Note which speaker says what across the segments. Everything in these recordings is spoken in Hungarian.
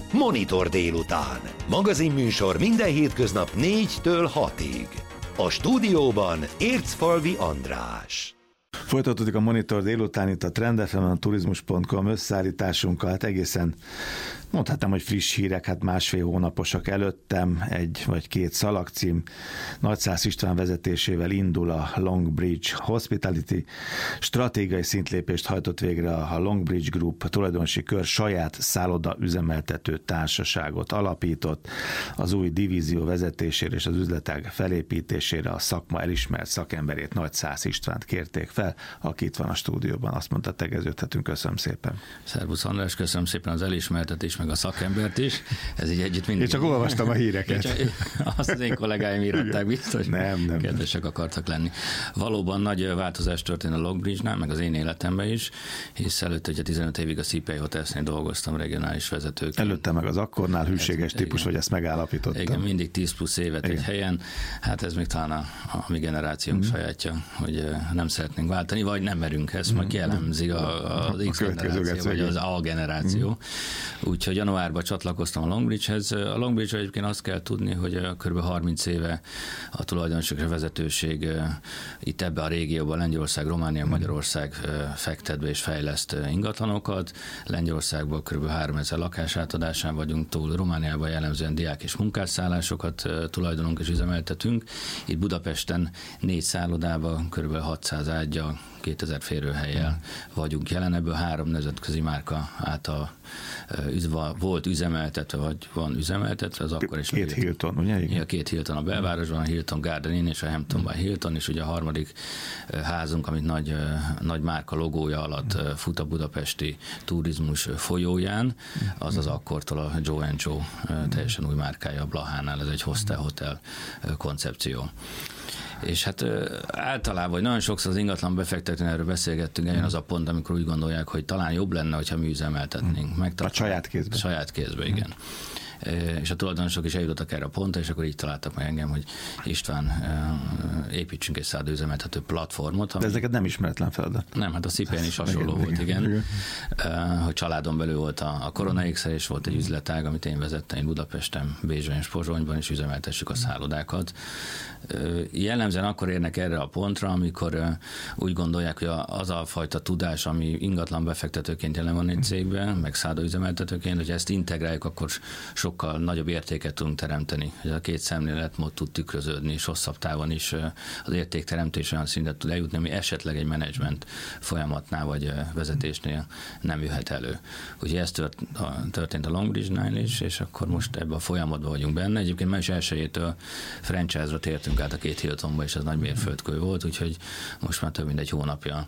Speaker 1: Monitor délután. Magazinműsor minden hétköznap 4-től 6-ig. A stúdióban Ércfalvi András.
Speaker 2: Folytatódik a Monitor délután itt a Trend FM-en, a turizmus.com összeállításunkkal, hát egészen mondhatnám, hogy friss hírek, hát másfél hónaposak előttem, egy vagy két szalagcím. Nagyszász István vezetésével indul a Longbridge Hospitality. Stratégiai szintlépést hajtott végre a Longbridge Group, a tulajdonosi kör saját szálloda üzemeltető társaságot alapított. Az új divízió vezetésére és az üzletág felépítésére a szakma elismert szakemberét, Nagyszász Istvánt kérték fel, aki itt van a stúdióban. Azt mondta, tegeződhetünk. Köszönöm szépen.
Speaker 3: Szervusz András, köszönöm szépen az elismertetést, meg a szakembert is. Ez így együtt mindig.
Speaker 2: Én csak olvastam a híreket.
Speaker 3: Azt az én kollégáim írhatták biztos.
Speaker 2: Nem.
Speaker 3: Kedvesek akartak lenni. Valóban nagy változás történt a Longbridge-nál, meg az én életemben is, hisz előtte ugye 15 évig a CPI Hotelsnél dolgoztam regionális vezetőként.
Speaker 2: Előtte meg az Akkornál hűséges típus, hogy ezt megállapítottam.
Speaker 3: Igen, mindig 10 plusz évet egy helyen. Hát ez még talán a mi generációnk sajátja, hogy nem szeretnénk váltani, vagy nem merünk, ezt majd kielemzi az X generáció, vagy az A generáció. Úgyhogy januárban csatlakoztam a Longbridge-hez. A Longbridge egyébként azt kell tudni, hogy kb. 30 éve a tulajdonosok és a vezetőség itt ebbe a régióban, Lengyelország, Románia, Magyarország fektet be és fejleszt ingatlanokat. Lengyelországban kb. 3000 lakásátadásán vagyunk túl, Romániában jellemzően diák és munkásszállásokat tulajdonunk és üzemeltetünk. Itt Budapesten 4 szállodában kb. 600 ágyal, 2000 férőhellyel vagyunk jelen, ebből 3 nemzetközi márka által volt üzemeltetve, vagy van üzemeltetve, az akkor is.
Speaker 2: 2 Hilton, ugye?
Speaker 3: Igen, 2 Hilton a belvárosban, a Hilton Garden Inn és a Hamptonban Hilton, és ugye a harmadik házunk, amit nagy márka logója alatt fut a budapesti turizmus folyóján, az az akkortól a Joe & Joe teljesen új márkája a Blahánál, ez egy hostel-hotel koncepció. És hát általában, vagy nagyon sokszor az ingatlan befektetőn erről beszélgettünk, eljön az a pont, amikor úgy gondolják, hogy talán jobb lenne, hogyha mi üzemeltetnénk.
Speaker 2: A saját kézbe.
Speaker 3: Saját kézbe, igen. És a tulajdonosok is eljutottak erre a pontra, és akkor így találtak meg engem, hogy István, építsünk egy szállodaüzemeltető platformot.
Speaker 2: De ezeket nem ismeretlen feladat.
Speaker 3: Nem, hát a CPN is hasonló volt, igen. Hogy családon belül volt a Corona X, és volt egy üzletág, amit én vezettem Budapesten, Bécsben és Pozsonyban, és üzemeltessük a szállodákat. Jellemzően akkor érnek erre a pontra, amikor úgy gondolják, hogy az a fajta tudás, ami ingatlan befektetőként jelen van egy cégben, meg szállodaüzemeltetőként, hogy ezt integráljuk, akkor sokkal nagyobb értéket tudunk teremteni. Hogy a két szemléletmód tud tükröződni, és hosszabb távon is az értékteremtés olyan szintet tud eljutni, ami esetleg egy menedzsment folyamatnál vagy vezetésnél nem jöhet elő. Úgyhogy ez történt a Longbridge-nál is, és akkor most ebben a folyamatban vagyunk benne. Egyébként május 1-től franchise-ra tértünk át a 2 Hiltonba, és ez nagy mérföldkő volt, úgyhogy most már több mint egy hónapja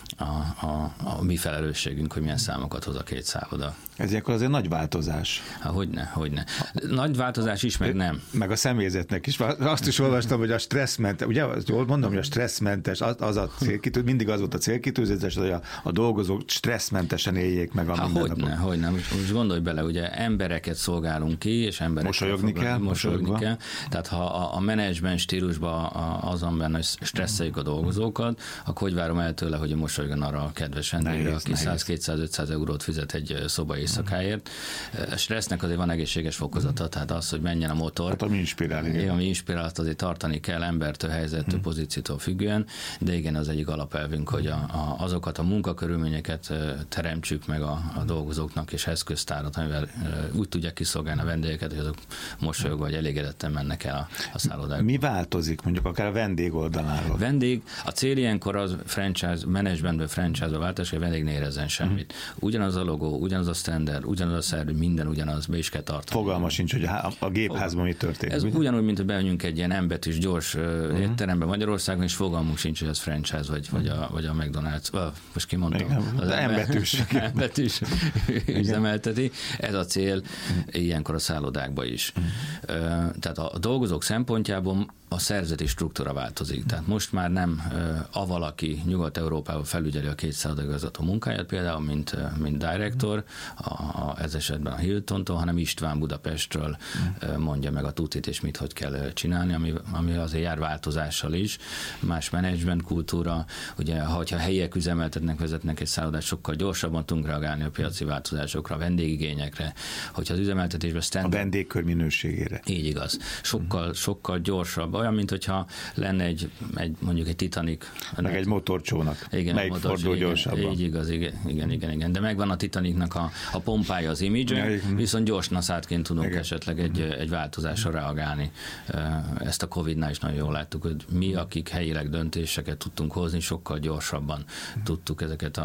Speaker 3: a mi felelősségünk, hogy milyen számokat hoz a 2 szálloda.
Speaker 2: Ez ilyenkor azért nagy változás.
Speaker 3: Hogyne. Nagy változás is, meg nem.
Speaker 2: Meg a személyzetnek is. Azt is olvastam, hogy a stresszmentes, ugye jól mondom, hogy a stresszmentes, az a célkitűzés, mindig az volt a célkitűzés, hogy a dolgozók stresszmentesen éljék meg a mindennapot.
Speaker 3: Hogyne. Most gondolj bele, ugye embereket szolgálunk ki, és embereket mosolyogni kell. Tehát ha a menedzsment stílusban azon benne, hogy stresszeljük a dolgozókat, akkor hogy várom el tőle, hogy mosolyogjon arra a kedves vendégre, aki 100-200-500 eurót fizet egy szoba éjszakáért. A stressznek azért van egészséges fokozata, tehát az, hogy menjen a motor.
Speaker 2: Hát ami inspirál.
Speaker 3: Igen, ami inspirál, azt azért tartani kell embertől, helyzettől, pozíciótól függően, de igen, az egyik alapelvünk, hogy azokat a munkakörülményeket teremtsük meg a dolgozóknak, és eszköztárat, amivel úgy tudják kiszolgálni a vendégeket, hogy azok mosolyogva vagy elégedetten mennek el a szállodákba.
Speaker 2: Mi változik, mondjuk akár a vendég oldaláról?
Speaker 3: A cél ilyenkor az franchise, managementből franchise-ba váltás, hogy a vendég ne érezzen semmit. Ugyanaz a logó, ugyanaz a standard, ugyanaz a szerv, minden ugyanaz, be is kell tartani.
Speaker 2: Fogalma sincs, hogy a gépházban mi történik.
Speaker 3: Ez ugyanúgy, mint hogy bemegyünk egy ilyen embetűs gyors étterembe Magyarországon, és fogalmunk sincs, hogy ez franchise, vagy a McDonald's. Most kimondtam.
Speaker 2: Az
Speaker 3: embetűs üzemelteti. Ez a cél ilyenkor a szállodákba is. Tehát a dolgozók szempontjából a szerzeti struktúra változik. Tehát most már nem a valaki Nyugat-Európában felügyeli a két szállodagazgató munkáját, például, mint director, ez esetben a Hiltontól, hanem István Budapestről mondja meg a tutit, és mit hogy kell csinálni, ami azért jár változással is. Más menedzsment kultúra, ugye, ha helyiek üzemeltetnek, vezetnek egy szállodát, sokkal gyorsabban tudunk reagálni a piaci változásokra, a vendégigényekre, hogyha az üzemeltetésben
Speaker 2: a vendégkör minőségére.
Speaker 3: Így igaz. Sokkal gyorsabb. Olyan, mint hogyha lenne mondjuk egy Titanic.
Speaker 2: Meg egy motorcsónak.
Speaker 3: Igen,
Speaker 2: melyik fordul gyorsabban.
Speaker 3: Így igaz, igen. De megvan a Titanicnak a pompája, az image, viszont gyors naszátként tudunk esetleg egy változásra reagálni. Ezt a Covid-nál is nagyon jól láttuk, hogy mi, akik helyileg döntéseket tudtunk hozni, sokkal gyorsabban tudtuk ezeket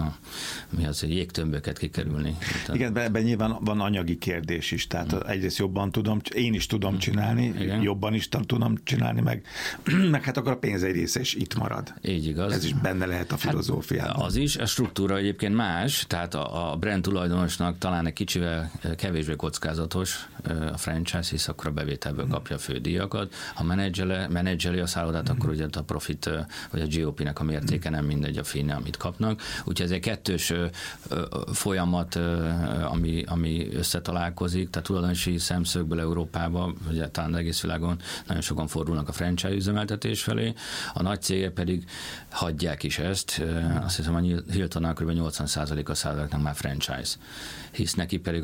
Speaker 3: jégtömböket kikerülni.
Speaker 2: Igen, ebben nyilván van anyagi kérdés is, tehát egyrészt jobban én is tudom csinálni, jobban is tudom csinálni, meg hát akkor a pénz egy része is itt marad.
Speaker 3: Így igaz.
Speaker 2: Ez is benne lehet a filozófiában.
Speaker 3: Hát az is, a struktúra egyébként más, tehát a brand tulajdonosnak talán egy kicsivel kevésbé kockázatos a franchise, hisz akkor a bevételből kapja a fődíjakat. Ha menedzseli a szállodát, akkor ugye a profit vagy a GOP-nek a mértéke nem mindegy a fine, amit kapnak. Úgyhogy ez egy kettős folyamat, ami összetalálkozik, tehát tulajdonosi szemszögből Európában, vagy talán egész világon nagyon sokan fordulnak a franchise üzemeltetés felé, a nagy cégek pedig hagyják is ezt. Azt hiszem, a Hiltonnál kb. 80% a szállodáknak már franchise. Hisz neki pedig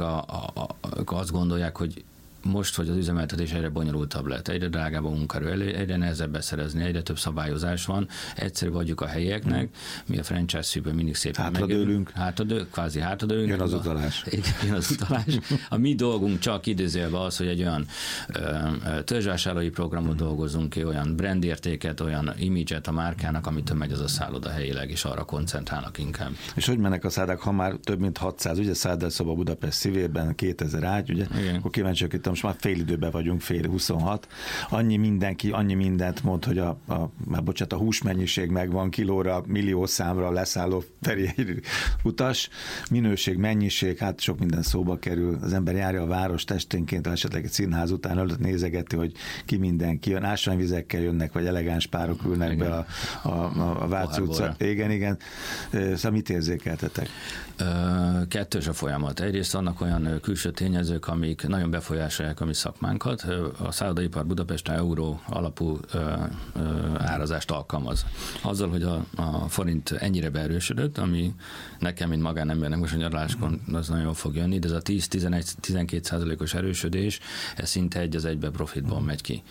Speaker 3: azt gondolják, hogy most, hogy az üzemeltetés egyre bonyolultabb lett, egyre drágább a munkaerő, egyre nehezebb beszerezni, egyre több szabályozás van, egyszerű vagyunk a helyieknek, mi a franchise szűbben mindig szépen
Speaker 2: hátradőlünk.
Speaker 3: Kvázi hátradőlünk.
Speaker 2: Jön az utalás.
Speaker 3: Jön az utalás. A mi dolgunk csak idézőjelben az, hogy egy olyan törzsvásárlói programot dolgozunk ki, olyan brandértéket, olyan imidzset a márkának, amitől megy az a szálloda helyileg, és arra koncentrálnak inkább.
Speaker 2: És hogy mennek a szállodák, ha már több mint 600, ugye szállodaszoba Budapest szívében, 2000 ágy, ugye? Igen. Akkor kíváncsiak itt, most már fél időben vagyunk, fél 26. Annyi mindent mond, hogy a húsmennyiség megvan, kilóra, milliószámra leszálló feri utas, minőség, mennyiség, hát sok minden szóba kerül. Az ember járja a város testénként, esetleg egy színház után előtt nézegeti, hogy ki mindenki jön, ásványvizekkel jönnek, vagy elegáns párok ülnek be a Váci utca. Igen. Szóval mit érzékeltetek?
Speaker 3: Kettős a folyamat. Egyrészt vannak olyan külső tényezők, amik nagyon befolyásolják a mi szakmánkat. A szállodaipar Budapesten euró alapú árazást alkalmaz. Azzal, hogy a forint ennyire beerősödött, ami nekem, mint magánembernek most a nyaraláskon az nagyon jól fog jönni, de ez a 10-12%-os erősödés, ez szinte egy az egybe profitból megy ki.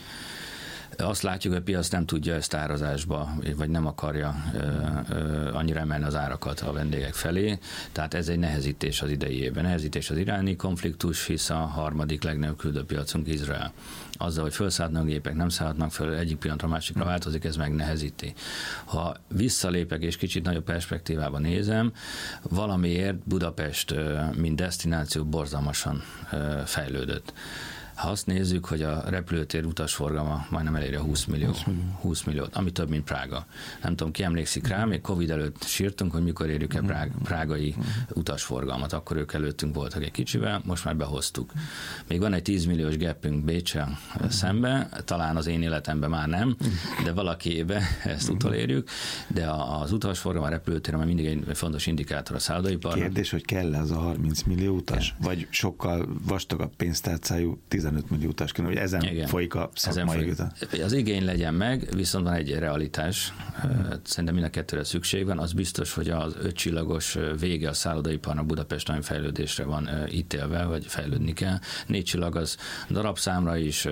Speaker 3: Azt látjuk, hogy a piac nem tudja ezt árazásba, vagy nem akarja annyira emelni az árakat a vendégek felé, tehát ez egy nehezítés az idei évben. Nehezítés az iráni konfliktus, hisz a harmadik legnagyobb küldőpiacunk Izrael. Azzal, hogy felszállhatnak gépek, nem szállhatnak föl, egyik pillanatra a másikra változik, ez megnehezíti. Ha visszalépek és kicsit nagyobb perspektívában nézem, valamiért Budapest, mint desztináció borzalmasan fejlődött. Ha azt nézzük, hogy a repülőtér utasforgalma majdnem eléri a 20 milliót, ami több, mint Prága. Nem tudom, ki emlékszik rá, még Covid előtt sírtunk, hogy mikor érjük el prágai utasforgalmat. Akkor ők előttünk voltak egy kicsivel, most már behoztuk. Még van egy 10 milliós gapünk Béccsel szembe, talán az én életemben már nem, de valakibe ezt utolérjük, de az utasforgalom, a repülőtér már mindig egy fontos indikátor a szállodaiparnak.
Speaker 2: Kérdés, hogy kell az a 30 millió utas, vagy sokkal vastagabb pénztárcájú 15 millió utas, hogy ezen folyik a szakmai vita.
Speaker 3: Az igény legyen meg, viszont van egy realitás. Szerintem mind a kettőre szükség van. Az biztos, hogy az 5 csillagos vége a szállodaiparnak Budapest nagyon fejlődésre van ítélve, vagy fejlődni kell. 4 csillag az darabszámra is,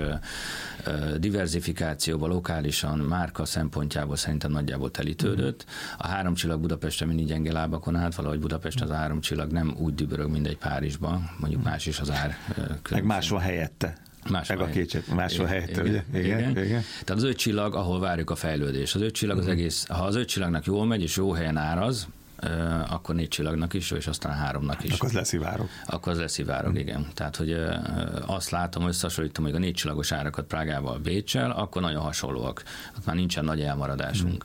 Speaker 3: diverzifikációban, lokálisan, márka szempontjából szerintem nagyjából telítődött. A 3 csillag Budapesten mindig gyenge lábakon állt, valahogy Budapesten az 3 csillag nem úgy dübörög, mint egy Párizsban, mondjuk más is az ár.
Speaker 2: Meg máshol helyette. Máshol helyette, ugye? Igen.
Speaker 3: Tehát az 5 csillag, ahol várjuk a fejlődést. Az 5 csillag az egész, ha az 5 csillagnak jól megy, és jó helyen áraz, akkor 4 csillagnak is jó, és aztán 3-nak is.
Speaker 2: Akkor az leszivárog.
Speaker 3: Akkor az leszivárog, igen. Tehát, hogy azt látom, összehasonlítom, hogy a 4 csillagos árakat Prágával, Béccsel, akkor nagyon hasonlóak. Ott már nincsen nagy elmaradásunk.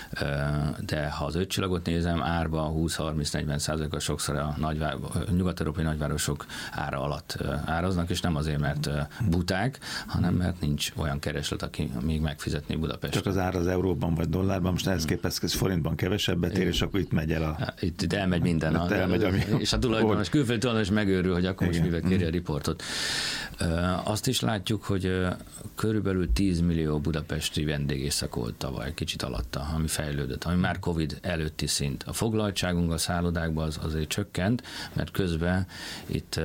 Speaker 3: De ha az 5 csillagot nézem, árba 20-30-40%-kal sokszor a nyugat-európai nagyvárosok ára alatt áraznak, és nem azért, mert buták, hanem mert nincs olyan kereslet, aki még megfizetné Budapestet.
Speaker 2: Csak az ár az euróban vagy dollárban, most ehhez képest ez forintban kevesebbet ér, és akkor itt megy el a...
Speaker 3: Itt elmegy minden. És a tulajdonos, külföldi tulajdonos megőrül, hogy akkor most mivel kéri a riportot. Azt is látjuk, hogy körülbelül 10 millió budapesti vendégészak volt tavaly, kicsit alatta, ami fejlődött, ami már Covid előtti szint. A foglaltságunk a szállodákban azért csökkent, mert közben itt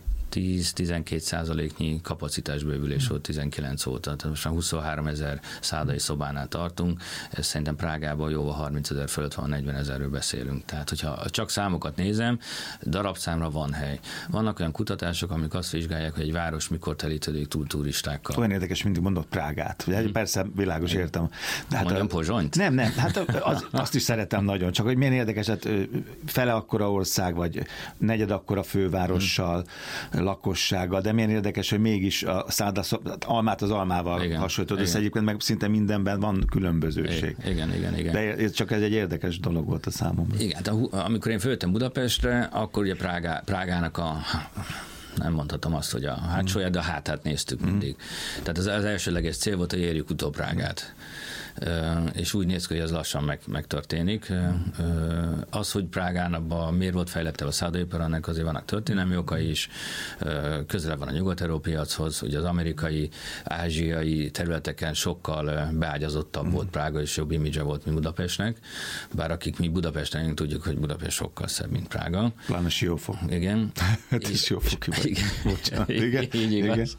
Speaker 3: 10-12%-nyi kapacitásbővülés volt 19 óta, tehát most már 23 000 szállodai szobánál tartunk, ez szerintem Prágában jóval 30 000 fölött van, 40 000-ről beszélünk. Tehát, hogyha csak számokat nézem, darabszámra van hely. Vannak olyan kutatások, amik azt vizsgálják, hogy egy város mikor telítődik túl turistákkal.
Speaker 2: Olyan érdekes, mindig mondott Prágát. Ugye, persze világos értem.
Speaker 3: De hát mondjam Pozsonyt?
Speaker 2: Nem, hát azt is szeretem nagyon, csak hogy milyen érdekes, hát fele akkora ország, vagy negyed akkora fővárossal, lakossága, de milyen érdekes, hogy mégis a almát az almával hasonlítod, és egyébként meg szinte mindenben van különbözőség.
Speaker 3: Igen.
Speaker 2: De csak ez egy érdekes dolog volt a számomra.
Speaker 3: Igen, amikor én följöttem Budapestre, akkor ugye Prágának nem mondhatom azt, hogy a hátsóját, de a hátát néztük mindig. Tehát az elsőleges cél volt, hogy érjük utol Prágát. És úgy néz ki, hogy ez lassan megtörténik. Az, hogy Prágánabban miért volt fejlettebb a szállodaipar, annak azért vannak történelmi okai is, közelebb van a nyugat-európai piachoz, ugye az amerikai, ázsiai területeken sokkal beágyazottabb volt Prága, és jobb imidzse volt, mint Budapestnek, bár akik mi Budapesten tudjuk, hogy Budapest sokkal szebb, mint Prága.
Speaker 2: Pláne Siófok.
Speaker 3: Igen.
Speaker 2: Hát is Siófok.
Speaker 3: Igen. Így igaz.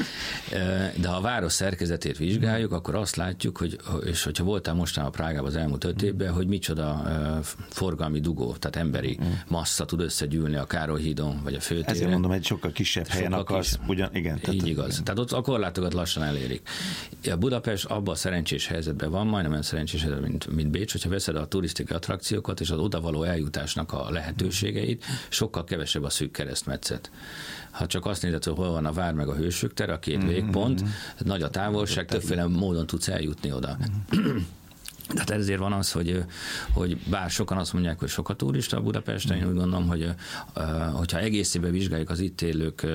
Speaker 3: De ha a város szerkezetét vizsgáljuk, akkor azt látjuk, hogy és hogyha voltál mostanában Prágában az elmúlt 5 évben, hogy micsoda forgalmi dugó, tehát emberi massza tud összegyűlni a Károly hídon, vagy a főtéren.
Speaker 2: Ezért mondom, egy sokkal kisebb helyen akarsz, igen.
Speaker 3: Így igaz. Tehát ott a korlátokat lassan elérik. A Budapest abban a szerencsés helyzetben van, majdnem olyan szerencsés helyzetben, mint Bécs, hogyha veszed a turisztikai attrakciókat és az odavaló eljutásnak a lehetőségeit, sokkal kevesebb a szűk keresztmetszet. Ha csak azt nézed, hogy hol van a vár meg a Hősök tere, a 2 végpont, nagy a távolság, többféle módon tudsz eljutni oda. Tehát ezért van az, hogy bár sokan azt mondják, hogy sok a turista a Budapesten, én úgy gondolom, hogy hogyha egészében vizsgáljuk az itt élők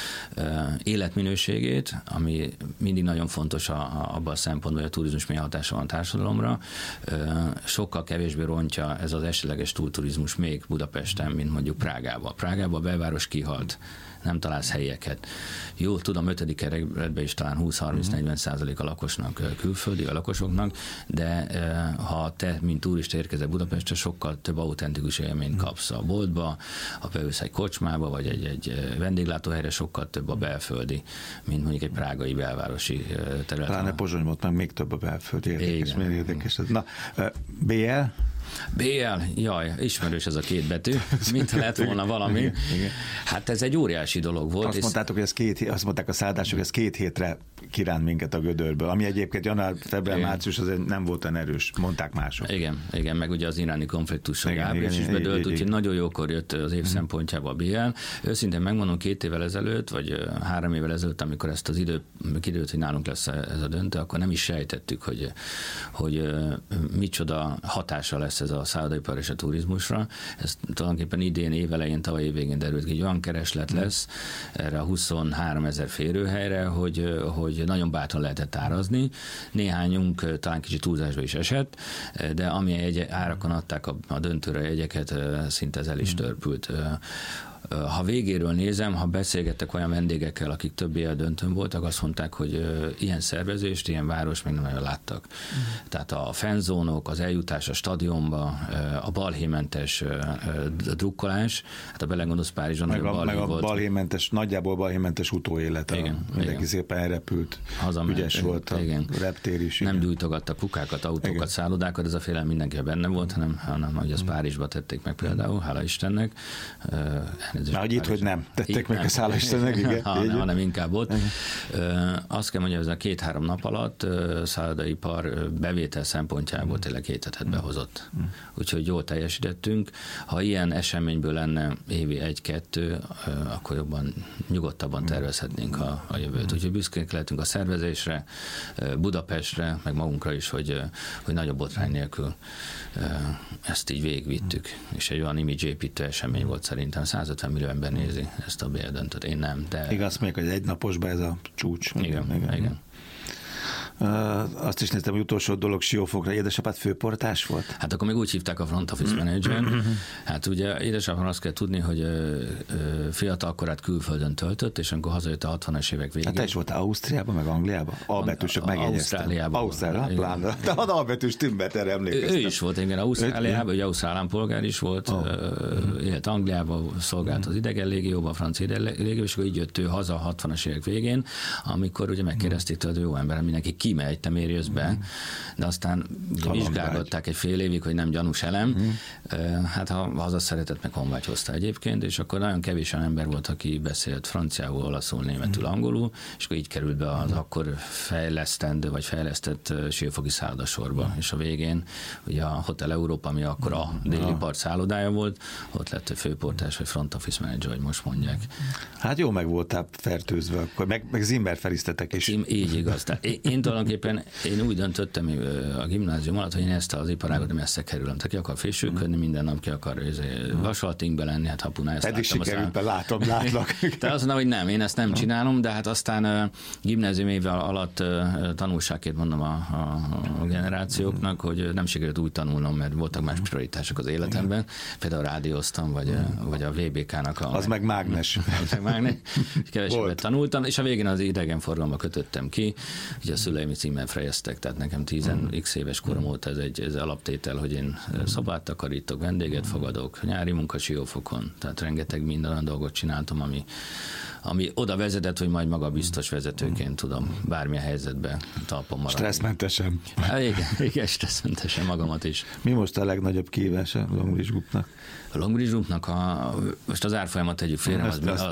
Speaker 3: életminőségét, ami mindig nagyon fontos abban a szempontból, hogy a turizmus milyen hatása van a társadalomra, sokkal kevésbé rontja ez az esetleges túlturizmus még Budapesten, mint mondjuk Prágában. Prágában a belváros kihalt. Nem találsz helyeket. Jól tudom, 5. kerületben is talán 20-30-40% a lakosnak külföldi, a lakosoknak, de ha te, mint turista érkezel Budapestre, sokkal több autentikus élményt kapsz a boltba, ha beülsz egy kocsmába, vagy egy vendéglátóhelyre, sokkal több a belföldi, mint mondjuk egy prágai belvárosi terület.
Speaker 2: Pláne Pozsony volt, meg még több a belföldi. Érdekes. Na, BL?
Speaker 3: BL, jaj, ismerős ez a 2 betű, mintha lett volna valami. Igen. Hát ez egy óriási dolog volt.
Speaker 2: Azt mondtátok, hogy azt mondták a szállások, hogy ez 2 hétre kiránt minket a gödörből, ami egyébként január, február, március azért nem volt olyan erős, mondták mások.
Speaker 3: Igen, meg ugye az iráni konfliktus, hogy április is bedőlt, úgyhogy nagyon jókor jött az év szempontjából a BL. Őszintén megmondom, 2 évvel ezelőtt, vagy 3 évvel ezelőtt, amikor ezt az időt, hogy nálunk lesz ez a döntő, akkor nem is sejtettük, hogy micsoda hatása lesz ez a szállodaipar és a turizmusra. Ez tulajdonképpen idén évelején, tavaly évvégén derült ki, hogy olyan kereslet lesz erre a 23 000 férőhelyre, hogy nagyon bátran lehetett árazni. Néhányunk talán kicsit túlzásba is esett, de ami árakon adták a döntőre jegyeket, szinte ez el is törpült. Ha végéről nézem, ha beszélgettek olyan vendégekkel, akik több éve döntőn voltak, azt mondták, hogy ilyen szervezést, ilyen város még nem nagyon láttak. Tehát a fanzónok, az eljutás a stadionba, a balhémentes drukkolás, hát a belegondolsz Párizson,
Speaker 2: meg a balhémentes, nagyjából balhémentes utóélete.
Speaker 3: Igen,
Speaker 2: mindenki szépen elrepült, ügyes volt a reptér is.
Speaker 3: Nem gyújtogattak kukákat, autókat, szállodákat, ez a félelem mindenki benne volt, hanem hogy az Párizsba tették meg például, hála Istennek.
Speaker 2: Na, itt, hogy nem tettek meg a szállástenek, igen.
Speaker 3: hanem inkább ott. Azt kell mondjam, hogy ez a 2-3 nap alatt szállodaipar bevétel szempontjából tényleg 2 hetet behozott. Úgyhogy jól teljesítettünk. Ha ilyen eseményből lenne évi 1-2, akkor jobban, nyugodtabban tervezhetnénk a jövőt. Úgyhogy büszkék lehetünk a szervezésre, Budapestre, meg magunkra is, hogy nagyobb botrány nélkül ezt így végigvittük. És egy olyan imidzsépítő esemény volt szerintem. 150 millió ember nézi ezt a BL döntőt. Én nem, de...
Speaker 2: Igaz, még, hogy egynaposban ez a csúcs.
Speaker 3: Igen.
Speaker 2: Azt is néztem, hogy utolsó dolog Siófokra. Édesapád főportás volt?
Speaker 3: Hát akkor még úgy hívták a front office manager. Hát ugye édesapám azt kell tudni, hogy fiatal korát külföldön töltött, és amikor hazajött a 60-as évek végén.
Speaker 2: Hát te is voltál Ausztriában, meg Angliában? Albetűsök megjegyeztem. Ausztráliában. Pláne. De az albetűs Timbert, erre emlékeztem.
Speaker 3: Ő is volt, igen, Ausztráliában, ugye ausztrál állampolgár is volt, élt Angliában, szolgált az idegen légióban, a francia idegen légióban, és akkor így jött ő haza a 60-as évek végén, amikor ugye megkérdezték tőle, jó ember, mindenki kimegy, te miért jössz be, de aztán vizsgálgatták egy fél évig, hogy nem gyanús elem. Hát ha haza szeretett, meg honvágy hozta egyébként, és akkor nagyon kevés ember volt, aki beszélt franciául, olaszul, németül, angolul, és akkor így került be az akkor fejlesztendő, vagy fejlesztett siófoki szállodasorba. És a végén ugye a Hotel Európa, ami akkor a déli part szállodája volt, ott lett a főportás, vagy front office manager, hogy most mondják.
Speaker 2: Hát jó meg voltál fertőzve, akkor meg Zimmer felisztetek is.
Speaker 3: Így igaz. Én tulajdonképpen úgy döntöttem a gimnázium alatt, hogy én ezt az iparágot messze kerülöm. Tehát ki akar fésülködni, minden nap ki akar vasaltingbe lenni, hát hapunál ezt
Speaker 2: eddig sikerült be, látlak.
Speaker 3: Tehát azt mondom, hogy nem, én ezt nem csinálom, de hát aztán gimnázium éve alatt tanulságként mondom a generációknak, hogy nem sikerült úgy tanulnom, mert voltak más prioritások az életemben. Például rádióztam, vagy a VBK-nak
Speaker 2: az meg mágnes.
Speaker 3: Kevesebbet tanultam, és a végén az idegenforgalomba kötöttem ki. Ugye a szüleim címmel fejeztek, tehát nekem 10x éves korom óta ez alaptétel, hogy én szobát takarítok, vendéget fogadok, nyári munka Siófokon, tehát rengeteg minden olyan dolgot csináltam, ami oda vezetett, hogy majd magabiztos vezetőként tudom bármilyen helyzetben talpon maradni.
Speaker 2: Stresszmentesen.
Speaker 3: Igen, stresszmentesen magamat is.
Speaker 2: Mi most a legnagyobb kihívása a Longbridge Groupnak?
Speaker 3: A Longbridge Groupnak most az árfolyamat tegyük félre,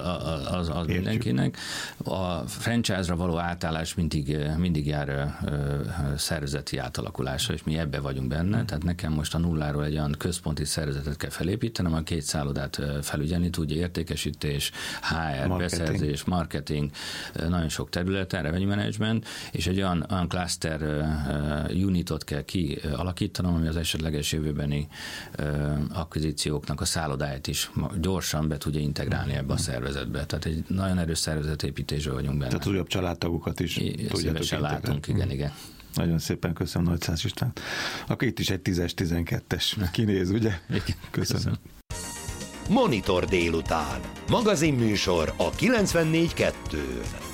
Speaker 3: az mindenkinek. A franchise-ra való átállás mindig jár szervezeti átalakulása, és mi ebbe vagyunk benne, tehát nekem most a nulláról egy olyan központi szervezetet kell felépítenem, a 2 szállodát felügyelni tudja, értékesítés, HR, beszerzés, marketing, nagyon sok területen, revenue management, és egy olyan cluster unitot kell kialakítanom, ami az esetleges jövőbeni akvizíciók a szállodáját is gyorsan be tudja integrálni ebbe a szervezetbe. Tehát egy nagyon erős szervezetépítésben vagyunk benne.
Speaker 2: Tehát újabb családtagokat is tudjátok
Speaker 3: szívesen látunk, igen.
Speaker 2: Nagyon szépen köszönöm, Nagyszász István. Akkor itt is egy 10-es, 12-es kinéz, ugye? Köszönöm.
Speaker 1: Monitor délután. Magazinműsor a 94.2-n.